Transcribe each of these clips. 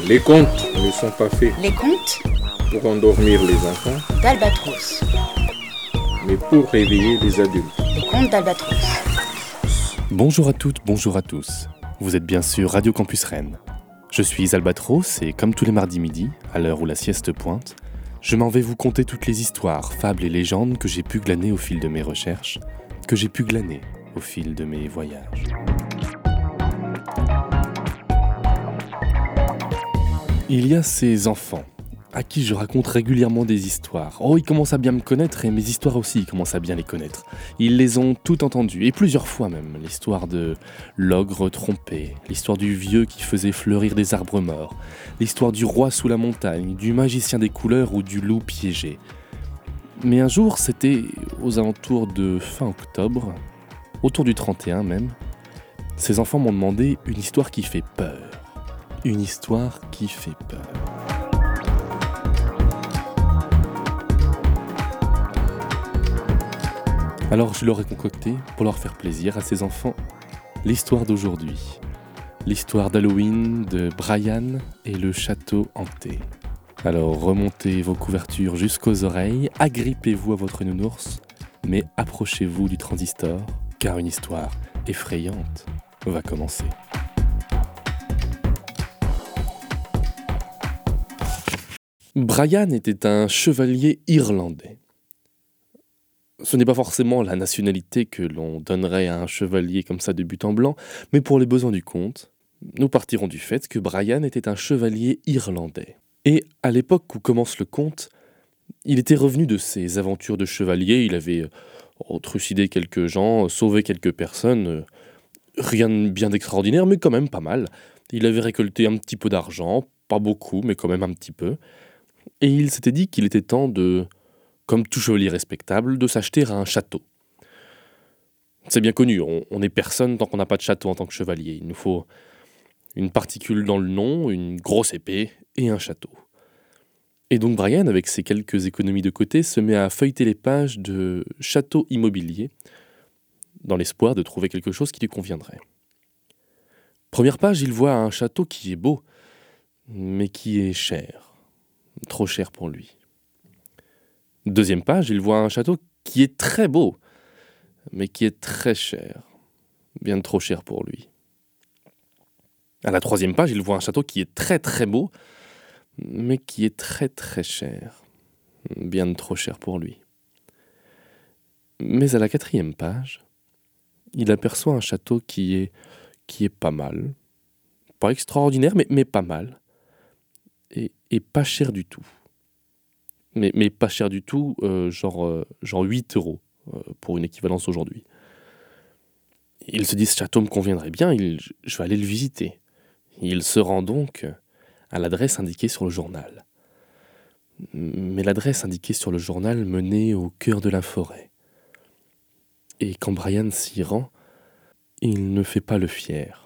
Les contes ne sont pas faits Les contes pour endormir les enfants, d'Albatros. mais pour réveiller les adultes. Les contes d'Albatros. Bonjour à toutes, bonjour à tous. Vous êtes bien sûr Radio Campus Rennes. Je suis Albatros et comme tous les mardis midi, à l'heure où la sieste pointe, je m'en vais vous conter toutes les histoires, fables et légendes que j'ai pu glaner au fil de mes recherches, que j'ai pu glaner au fil de mes voyages. Il y a ces enfants à qui je raconte régulièrement des histoires. Oh, ils commencent à bien me connaître et mes histoires aussi, ils commencent à bien les connaître. Ils les ont toutes entendues, et plusieurs fois même. L'histoire de l'ogre trompé, l'histoire du vieux qui faisait fleurir des arbres morts, l'histoire du roi sous la montagne, du magicien des couleurs ou du loup piégé. Mais un jour, c'était aux alentours de fin octobre, autour du 31 même, ces enfants m'ont demandé une histoire qui fait peur. Une histoire qui fait peur. Alors je leur ai concocté, pour leur faire plaisir à ces enfants, l'histoire d'aujourd'hui. L'histoire d'Halloween de Brian et le château hanté. Alors remontez vos couvertures jusqu'aux oreilles, agrippez-vous à votre nounours, mais approchez-vous du transistor, car une histoire effrayante va commencer. Brian était un chevalier irlandais. Ce n'est pas forcément la nationalité que l'on donnerait à un chevalier comme ça de but en blanc, mais pour les besoins du conte, nous partirons du fait que Brian était un chevalier irlandais. Et à l'époque où commence le conte, il était revenu de ses aventures de chevalier, il avait trucidé quelques gens, sauvé quelques personnes, rien de bien d'extraordinaire, mais quand même pas mal. Il avait récolté un petit peu d'argent, pas beaucoup, mais quand même un petit peu. Et il s'était dit qu'il était temps de, comme tout chevalier respectable, de s'acheter un château. C'est bien connu, on n'est personne tant qu'on n'a pas de château en tant que chevalier. Il nous faut une particule dans le nom, une grosse épée et un château. Et donc Brian, avec ses quelques économies de côté, se met à feuilleter les pages de château immobilier, dans l'espoir de trouver quelque chose qui lui conviendrait. Première page, il voit un château qui est beau, mais qui est cher. Trop cher pour lui. Deuxième page, il voit un château qui est très beau, mais qui est très cher. Bien trop cher pour lui. À la troisième page, il voit un château qui est très très beau, mais qui est très très cher. Bien trop cher pour lui. Mais à la quatrième page, il aperçoit un château qui est pas mal. Pas extraordinaire, mais pas mal. Et pas cher du tout. Mais pas cher du tout, genre 8 € pour une équivalence aujourd'hui. Il se dit, ce château me conviendrait bien, je vais aller le visiter. Il se rend donc à l'adresse indiquée sur le journal. Mais l'adresse indiquée sur le journal menait au cœur de la forêt. Et quand Brian s'y rend, il ne fait pas le fier.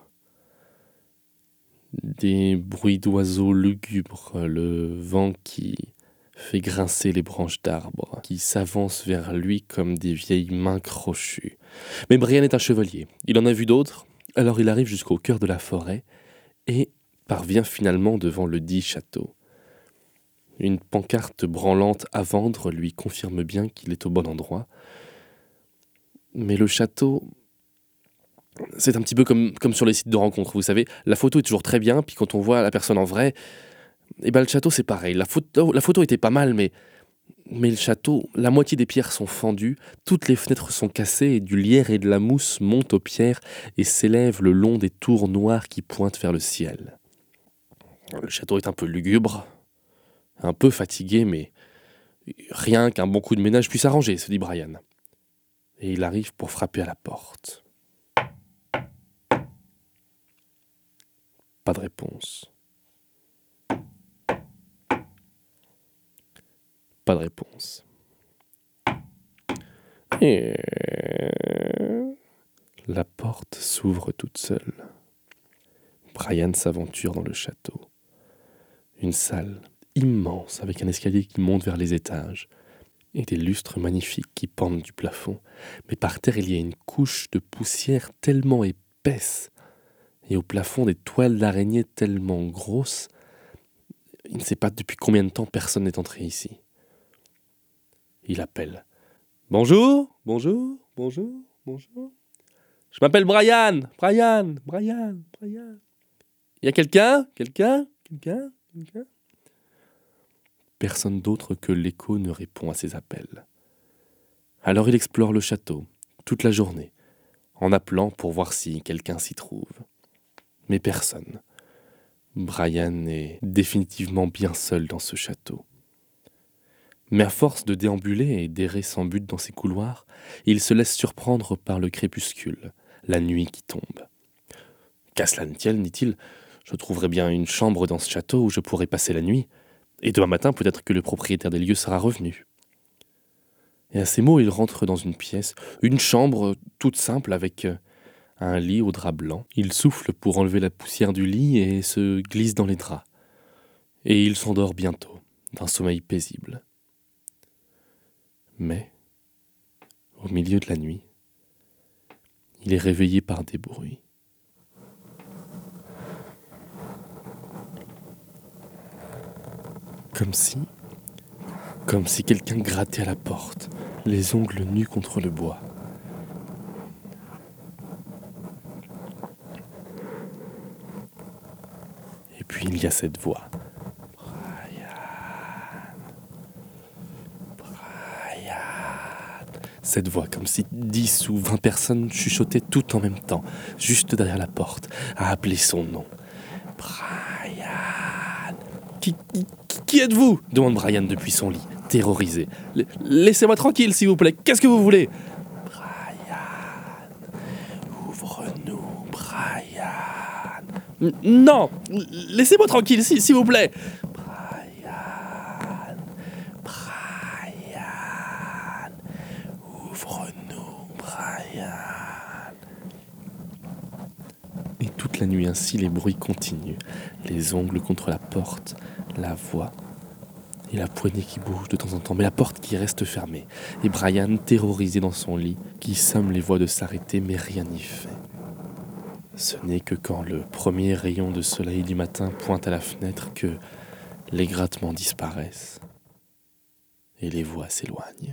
Des bruits d'oiseaux lugubres, le vent qui fait grincer les branches d'arbres, qui s'avancent vers lui comme des vieilles mains crochues. Mais Brian est un chevalier, il en a vu d'autres, alors il arrive jusqu'au cœur de la forêt et parvient finalement devant le dit château. Une pancarte branlante à vendre lui confirme bien qu'il est au bon endroit. Mais le château, c'est un petit peu comme sur les sites de rencontres, vous savez, la photo est toujours très bien, puis quand on voit la personne en vrai, et ben le château c'est pareil, la photo était pas mal, mais le château, la moitié des pierres sont fendues, toutes les fenêtres sont cassées, et du lierre et de la mousse montent aux pierres et s'élèvent le long des tours noires qui pointent vers le ciel. Le château est un peu lugubre, un peu fatigué, mais rien qu'un bon coup de ménage puisse arranger, se dit Brian. Et il arrive pour frapper à la porte. Pas de réponse. Pas de réponse. Et la porte s'ouvre toute seule. Brian s'aventure dans le château. Une salle immense avec un escalier qui monte vers les étages et des lustres magnifiques qui pendent du plafond. Mais par terre, il y a une couche de poussière tellement épaisse et au plafond des toiles d'araignée tellement grosses Il ne sait pas depuis combien de temps personne n'est entré ici. Il appelle. Bonjour, bonjour, bonjour, bonjour. Je m'appelle Brian. Il y a quelqu'un? Personne d'autre que l'écho ne répond à ses appels. Alors il explore le château, toute la journée, en appelant pour voir si quelqu'un s'y trouve. Mais personne. Brian est définitivement bien seul dans ce château. Mais à force de déambuler et d'errer sans but dans ses couloirs, il se laisse surprendre par le crépuscule, la nuit qui tombe. Qu'à cela ne tienne, dit-il, je trouverai bien une chambre dans ce château où je pourrai passer la nuit, et demain matin peut-être que le propriétaire des lieux sera revenu. Et à ces mots, il rentre dans une pièce, une chambre toute simple avec un lit au drap blanc. Il souffle pour enlever la poussière du lit et se glisse dans les draps. Et il s'endort bientôt, d'un sommeil paisible. Mais, au milieu de la nuit, il est réveillé par des bruits. Comme si quelqu'un grattait à la porte, les ongles nus contre le bois. Et puis il y a cette voix. Cette voix, comme si 10 ou 20 personnes chuchotaient tout en même temps, juste derrière la porte, à appeler son nom. Brian. Qui êtes-vous? Demande Brian depuis son lit, terrorisé. Laissez-moi tranquille, s'il vous plaît. Qu'est-ce que vous voulez? Brian, ouvre-nous, Brian. Non, laissez-moi tranquille, s'il vous plaît. Ouvre-nous, Brian. Et toute la nuit ainsi, les bruits continuent. Les ongles contre la porte, la voix et la poignée qui bouge de temps en temps, mais la porte qui reste fermée. Et Brian, terrorisé dans son lit, qui somme les voix de s'arrêter, mais rien n'y fait. Ce n'est que quand le premier rayon de soleil du matin pointe à la fenêtre que les grattements disparaissent et les voix s'éloignent.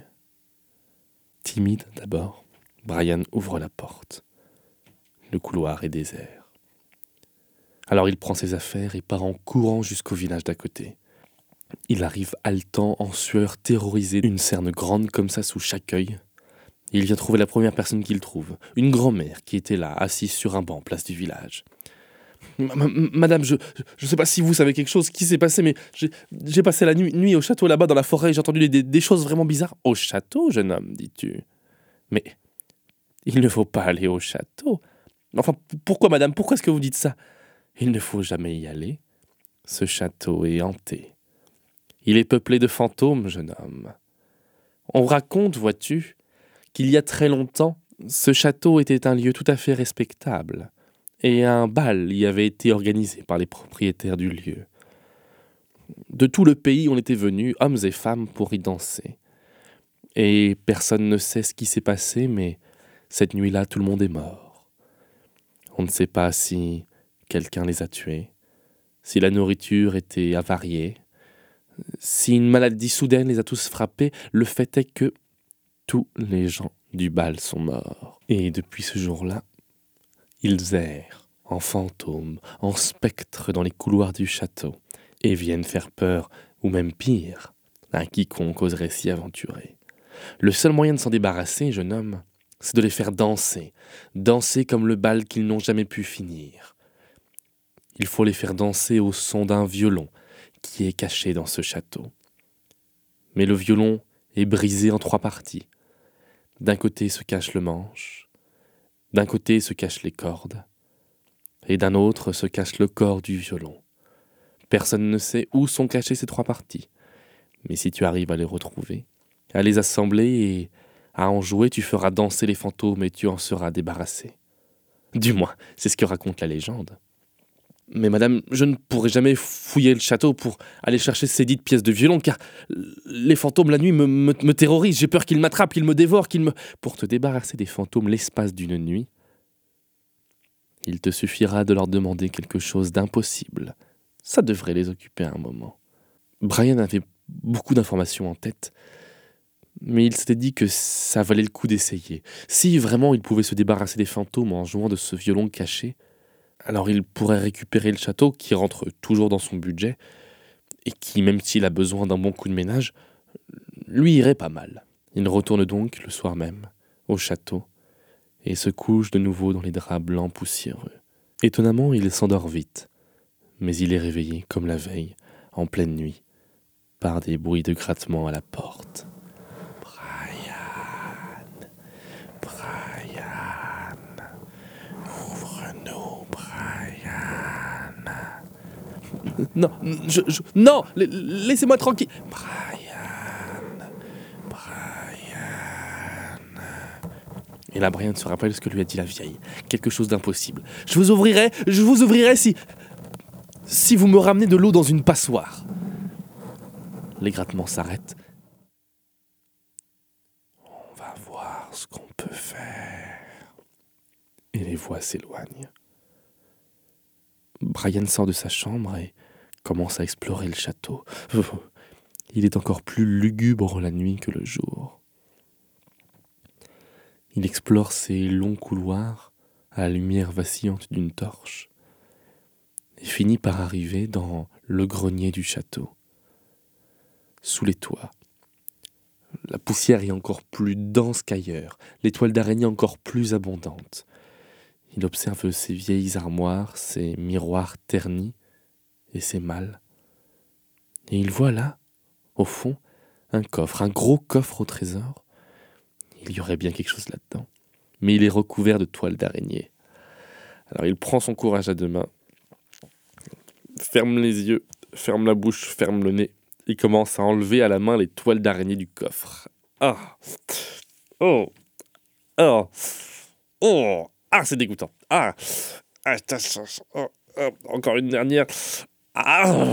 Timide d'abord, Brian ouvre la porte. Le couloir est désert. Alors il prend ses affaires et part en courant jusqu'au village d'à côté. Il arrive haletant, en sueur, terrorisé, une cerne grande comme ça sous chaque œil. Il vient trouver la première personne qu'il trouve, une grand-mère qui était là, assise sur un banc, place du village. Madame, je sais pas si vous savez quelque chose qui s'est passé, mais j'ai passé la nuit au château là-bas dans la forêt et j'ai entendu des choses vraiment bizarres. Au château, jeune homme, dis-tu? Mais il ne faut pas aller au château. Enfin, pourquoi, madame? Pourquoi est-ce que vous dites ça? Il ne faut jamais y aller. Ce château est hanté. Il est peuplé de fantômes, jeune homme. On raconte, vois-tu, qu'il y a très longtemps, ce château était un lieu tout à fait respectable, et un bal y avait été organisé par les propriétaires du lieu. De tout le pays, on était venus, hommes et femmes, pour y danser. Et personne ne sait ce qui s'est passé, mais cette nuit-là, tout le monde est mort. On ne sait pas si quelqu'un les a tués, si la nourriture était avariée, si une maladie soudaine les a tous frappés. Le fait est que tous les gens du bal sont morts. Et depuis ce jour-là, ils errent en fantômes, en spectres dans les couloirs du château, et viennent faire peur, ou même pire, à quiconque oserait s'y aventurer. Le seul moyen de s'en débarrasser, jeune homme, c'est de les faire danser, danser comme le bal qu'ils n'ont jamais pu finir. Il faut les faire danser au son d'un violon qui est caché dans ce château. Mais le violon est brisé en 3 parties. D'un côté se cache le manche, d'un côté se cachent les cordes, et d'un autre se cache le corps du violon. Personne ne sait où sont cachées ces 3 parties, mais si tu arrives à les retrouver, à les assembler et à en jouer, tu feras danser les fantômes et tu en seras débarrassé. Du moins, c'est ce que raconte la légende. Mais madame, je ne pourrai jamais fouiller le château pour aller chercher ces dites pièces de violon, car les fantômes la nuit me terrorisent. J'ai peur qu'ils m'attrapent, qu'ils me dévorent, Pour te débarrasser des fantômes l'espace d'une nuit, il te suffira de leur demander quelque chose d'impossible. Ça devrait les occuper un moment. Brian avait beaucoup d'informations en tête, mais il s'était dit que ça valait le coup d'essayer. Si vraiment il pouvait se débarrasser des fantômes en jouant de ce violon caché, alors il pourrait récupérer le château qui rentre toujours dans son budget et qui, même s'il a besoin d'un bon coup de ménage, lui irait pas mal. Il retourne donc le soir même au château et se couche de nouveau dans les draps blancs poussiéreux. Étonnamment, il s'endort vite, mais il est réveillé, comme la veille, en pleine nuit, par des bruits de grattement à la porte. Brian, ouvre-nous, Brian. Non, non, laissez-moi tranquille. Brian. Et là, Brian se rappelle ce que lui a dit la vieille. Quelque chose d'impossible. Je vous ouvrirai si vous me ramenez de l'eau dans une passoire. Les grattements s'arrêtent. On va voir ce qu'on peut faire. Et les voix s'éloignent. Brian sort de sa chambre et commence à explorer le château. Il est encore plus lugubre la nuit que le jour. Il explore ces longs couloirs à la lumière vacillante d'une torche et finit par arriver dans le grenier du château. Sous les toits, la poussière est encore plus dense qu'ailleurs, les toiles d'araignée encore plus abondantes. Il observe ces vieilles armoires, ces miroirs ternis et ces malles. Et il voit là, au fond, un coffre, un gros coffre au trésor. Il y aurait bien quelque chose là-dedans. Mais il est recouvert de toiles d'araignée. Alors il prend son courage à deux mains, ferme les yeux, ferme la bouche, ferme le nez. Il commence à enlever à la main les toiles d'araignée du coffre. Ah! Oh! Oh! Oh! Ah, c'est dégoûtant. Ah! Ah, oh, oh, encore une dernière. Ah!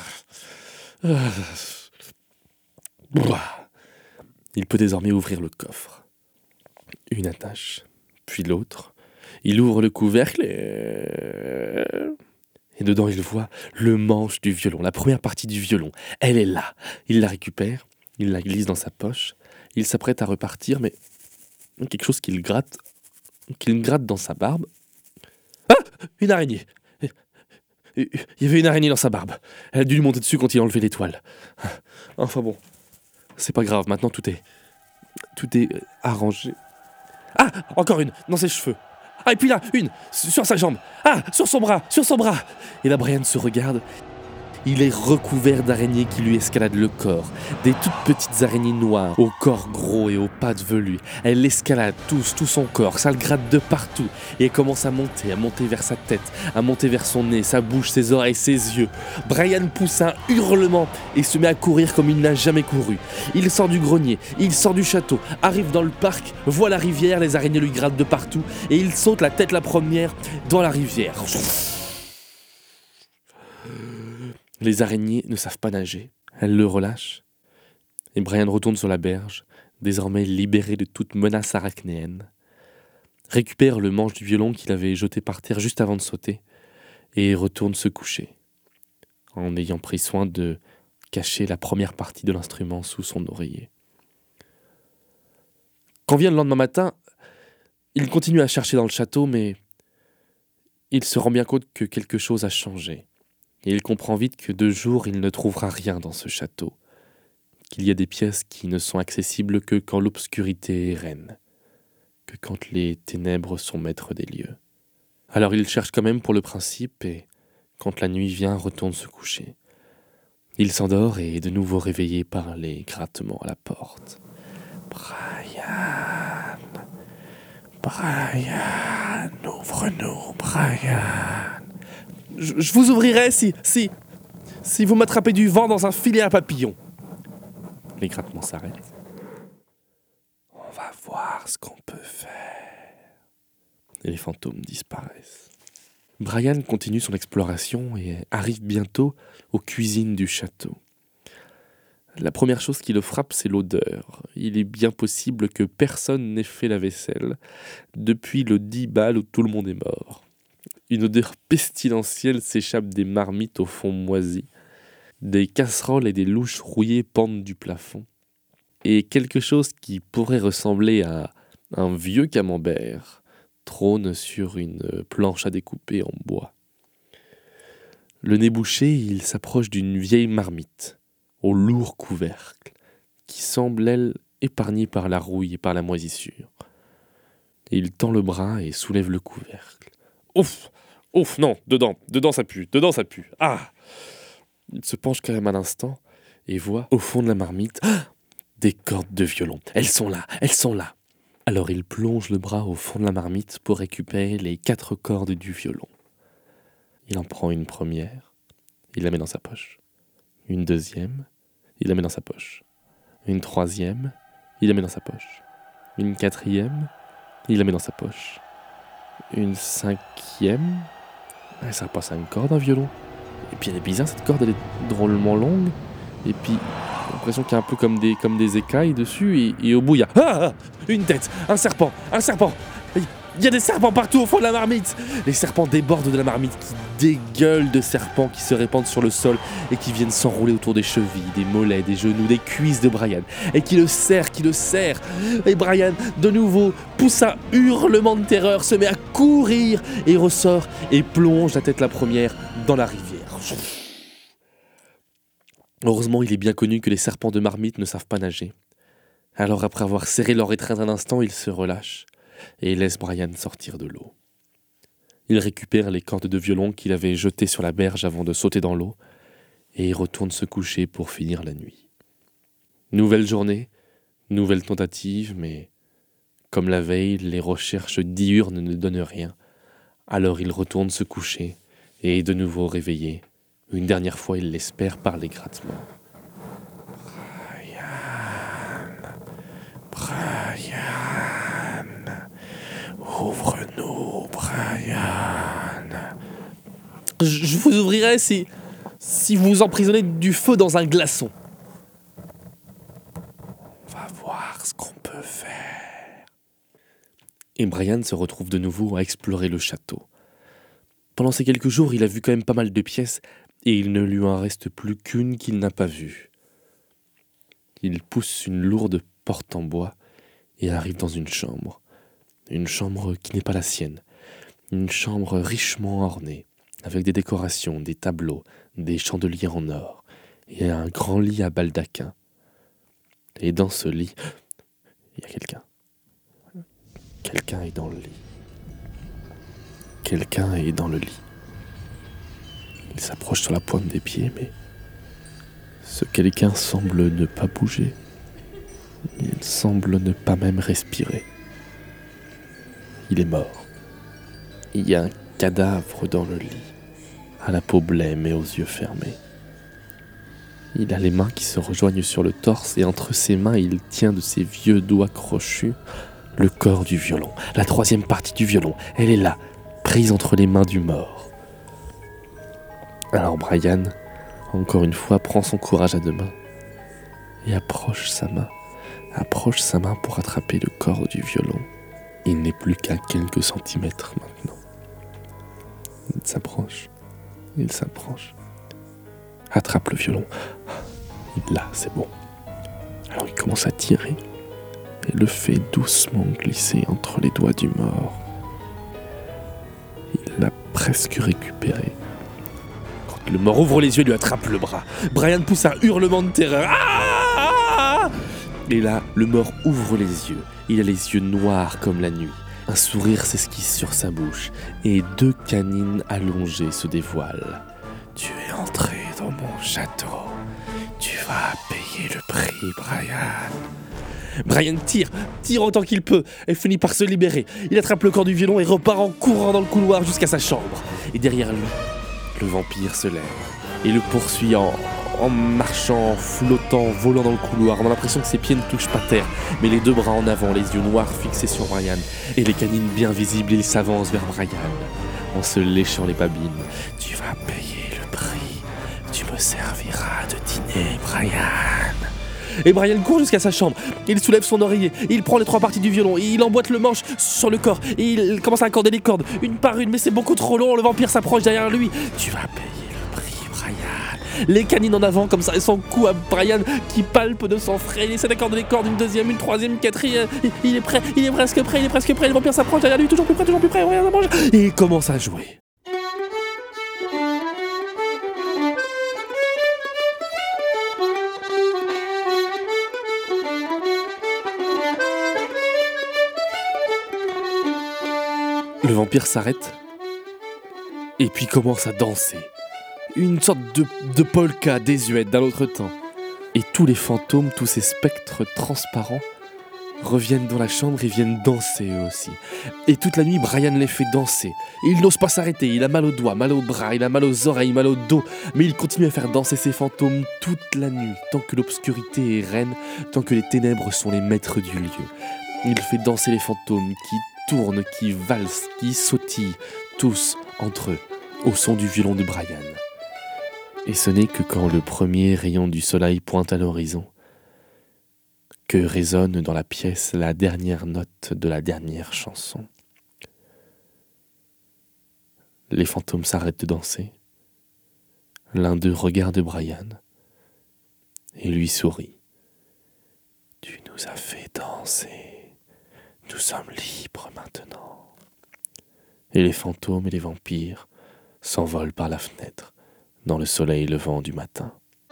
Il peut désormais ouvrir le coffre. Une attache, puis l'autre. Il ouvre le couvercle et dedans il voit le manche du violon, la première partie du violon. Elle est là. Il la récupère, il la glisse dans sa poche. Il s'apprête à repartir, mais quelque chose qu'il gratte dans sa barbe. Ah! Une araignée! Il y avait une araignée dans sa barbe. Elle a dû lui monter dessus quand il a enlevé les toiles. Enfin bon, c'est pas grave, maintenant tout est arrangé. Ah! Encore une, dans ses cheveux. Ah, et puis là, une, sur sa jambe. Ah! Sur son bras. Et là, Brian se regarde. Il est recouvert d'araignées qui lui escaladent le corps. Des toutes petites araignées noires, au corps gros et aux pattes velues. Elles l'escaladent tout son corps, ça le gratte de partout. Et elle commence à monter vers sa tête, à monter vers son nez, sa bouche, ses oreilles, ses yeux. Brian pousse un hurlement et se met à courir comme il n'a jamais couru. Il sort du grenier, il sort du château, arrive dans le parc, voit la rivière, les araignées lui grattent de partout. Et il saute la tête la première dans la rivière. Les araignées ne savent pas nager. Elles le relâchent. Et Brian retourne sur la berge, désormais libéré de toute menace arachnéenne. Récupère le manche du violon qu'il avait jeté par terre juste avant de sauter et retourne se coucher, en ayant pris soin de cacher la première partie de l'instrument sous son oreiller. Quand vient le lendemain matin, il continue à chercher dans le château, mais il se rend bien compte que quelque chose a changé. Et il comprend vite que de jour, il ne trouvera rien dans ce château. Qu'il y a des pièces qui ne sont accessibles que quand l'obscurité est reine. Que quand les ténèbres sont maîtres des lieux. Alors il cherche quand même pour le principe et, quand la nuit vient, retourne se coucher. Il s'endort et est de nouveau réveillé par les grattements à la porte. Brian, ouvre-nous, Brian. Je vous ouvrirai si vous m'attrapez du vent dans un filet à papillons. Les grattements s'arrêtent. On va voir ce qu'on peut faire. Et les fantômes disparaissent. Brian continue son exploration et arrive bientôt aux cuisines du château. La première chose qui le frappe, c'est l'odeur. Il est bien possible que personne n'ait fait la vaisselle depuis le 10 bal où tout le monde est mort. Une odeur pestilentielle s'échappe des marmites au fond moisi. Des casseroles et des louches rouillées pendent du plafond. Et quelque chose qui pourrait ressembler à un vieux camembert trône sur une planche à découper en bois. Le nez bouché, il s'approche d'une vieille marmite, au lourd couvercle, qui semble, elle, épargnée par la rouille et par la moisissure. Et il tend le bras et soulève le couvercle. Ouf! Ouf, non, dedans ça pue, Ah! Il se penche quand même un instant et voit, au fond de la marmite, des cordes de violon. Elles sont là. Alors il plonge le bras au fond de la marmite pour récupérer les 4 cordes du violon. Il en prend une première, il la met dans sa poche. Une deuxième, il la met dans sa poche. Une troisième, il la met dans sa poche. Une quatrième, il la met dans sa poche. Une cinquième, ça n'a pas 5 cordes un violon. Et puis elle est bizarre cette corde, elle est drôlement longue. Et puis j'ai l'impression qu'il y a un peu comme des écailles dessus. Et au bout il y a une tête, un serpent. Il y a des serpents partout au fond de la marmite. Les serpents débordent de la marmite qui dégueulent de serpents qui se répandent sur le sol et qui viennent s'enrouler autour des chevilles, des mollets, des genoux, des cuisses de Brian. Et qui le serrent. Et Brian, de nouveau, pousse un hurlement de terreur, se met à courir et ressort et plonge la tête la première dans la rivière. Heureusement, il est bien connu que les serpents de marmite ne savent pas nager. Alors après avoir serré leur étreinte un instant, ils se relâchent et laisse Brian sortir de l'eau. Il récupère les cordes de violon qu'il avait jetées sur la berge avant de sauter dans l'eau et retourne se coucher pour finir la nuit. Nouvelle journée, nouvelle tentative, mais comme la veille, les recherches diurnes ne donnent rien. Alors il retourne se coucher et est de nouveau réveillé. Une dernière fois, il l'espère par les grattements. Brian, ouvre-nous, Brian. Je vous ouvrirai si vous emprisonnez du feu dans un glaçon. On va voir ce qu'on peut faire. Et Brian se retrouve de nouveau à explorer le château. Pendant ces quelques jours, il a vu quand même pas mal de pièces et il ne lui en reste plus qu'une qu'il n'a pas vue. Il pousse une lourde porte en bois et arrive dans une chambre qui n'est pas la sienne, une chambre richement ornée, avec des décorations, des tableaux, des chandeliers en or, et un grand lit à baldaquin. Et dans ce lit, il y a quelqu'un. Quelqu'un est dans le lit. Quelqu'un est dans le lit. Il s'approche sur la pointe des pieds, mais ce quelqu'un semble ne pas bouger. Il semble ne pas même respirer. Il est mort. Il y a un cadavre dans le lit, à la peau blême et aux yeux fermés. Il a les mains qui se rejoignent sur le torse et entre ses mains, il tient de ses vieux doigts crochus le corps du violon. La 3e partie du violon, elle est là, prise entre les mains du mort. Alors Brian, encore une fois, prend son courage à 2 mains et approche sa main pour attraper le corps du violon. Il n'est plus qu'à quelques centimètres maintenant. Il s'approche. Attrape le violon. Il l'a, c'est bon. Alors il commence à tirer et le fait doucement glisser entre les doigts du mort. Il l'a presque récupéré. Quand le mort ouvre les yeux et lui attrape le bras, Brian pousse un hurlement de terreur. Et là, le mort ouvre les yeux. Il a les yeux noirs comme la nuit. Un sourire s'esquisse sur sa bouche et 2 canines allongées se dévoilent. Tu es entré dans mon château. Tu vas payer le prix, Brian. Brian tire autant qu'il peut et finit par se libérer. Il attrape le corps du violon et repart en courant dans le couloir jusqu'à sa chambre. Et derrière lui, le vampire se lève et le poursuit en marchant, flottant, volant dans le couloir. On a l'impression que ses pieds ne touchent pas terre, mais les 2 bras en avant, les yeux noirs fixés sur Brian et les canines bien visibles, il s'avance vers Brian en se léchant les babines. Tu vas payer le prix. Tu me serviras de dîner, Brian. Et Brian court jusqu'à sa chambre. Il soulève son oreiller. Il prend les 3 parties du violon. Il emboîte le manche sur le corps. Et il commence à accorder les cordes, une par une, mais c'est beaucoup trop long. Le vampire s'approche derrière lui. Tu vas payer le prix, Brian. les canines en avant comme ça et son cou à Brian qui palpe de son frais. Il essaie d'accorder les cordes, une deuxième, une troisième, une quatrième. Il est prêt, il est presque prêt, le vampire s'approche derrière lui, toujours plus près, regarde la manche. Et il commence à jouer. Le vampire s'arrête et puis commence à danser. Une sorte de polka désuète d'un autre temps. Et tous les fantômes, tous ces spectres transparents reviennent dans la chambre et viennent danser eux aussi. Et toute la nuit, Brian les fait danser. Et il n'ose pas s'arrêter, il a mal aux doigts, mal aux bras, il a mal aux oreilles, mal au dos. Mais il continue à faire danser ces fantômes toute la nuit, tant que l'obscurité est reine, tant que les ténèbres sont les maîtres du lieu. Il fait danser les fantômes qui tournent, qui valsent, qui sautillent, tous entre eux, au son du violon de Brian. Et ce n'est que quand le premier rayon du soleil pointe à l'horizon que résonne dans la pièce la dernière note de la dernière chanson. Les fantômes s'arrêtent de danser. L'un d'eux regarde Brian et lui sourit. « Tu nous as fait danser. Nous sommes libres maintenant. » Et les fantômes et les vampires s'envolent par la fenêtre dans le soleil levant du matin.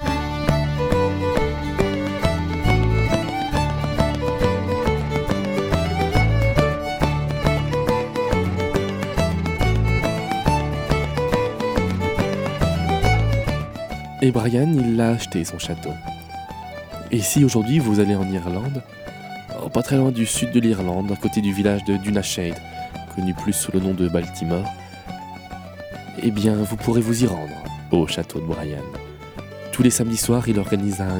Et Brian, il l'a acheté, son château. Et si aujourd'hui vous allez en Irlande, pas très loin du sud de l'Irlande, à côté du village de Dunashade, connu plus sous le nom de Baltimore, eh bien vous pourrez vous y rendre au château de Brian. Tous les samedis soirs, il organise un